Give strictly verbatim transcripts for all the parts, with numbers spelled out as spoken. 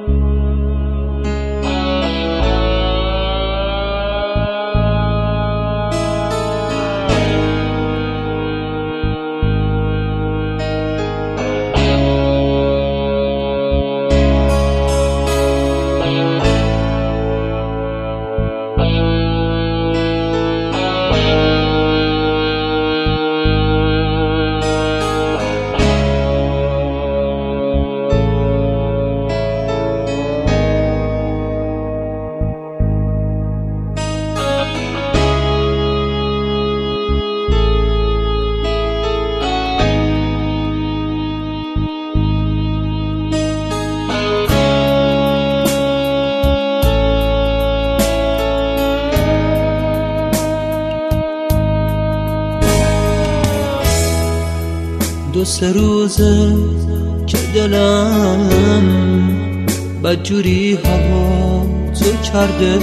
دو سه روزه که دلم بدجوری هوا تو کرده،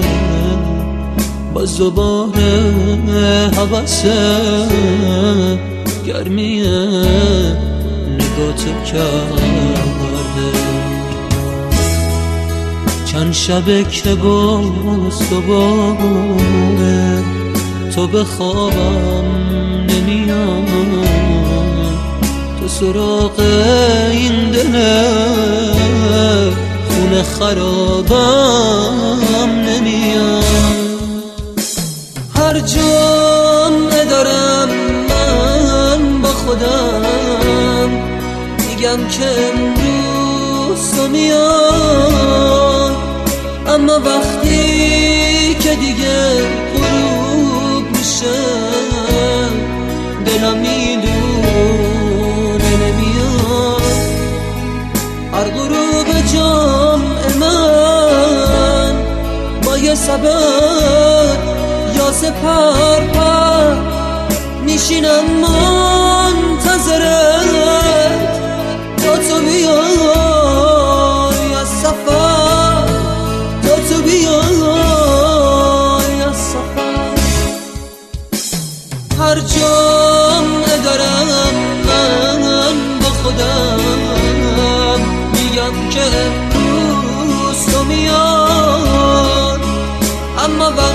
باز دوباره حواسه گرمی نگاه تو کرده. چند شبه که باز دوباره تو به خوابم نمیاد، تو سراغ این دل خونه خرابم نمیاد. هر جمعه دارم من با خودم میگم که امروز تو میاد، اما وقتی که دیگه غروب میشه دلم میدونه نمیاد. هر غروب جمع من با یه سبب یا سپر پر میشینم منتظرت تا تو بیای از سفر، تا تو بیای از سفر. هر جمعه دارم من با خودم میگم که امروز تو میاد، اما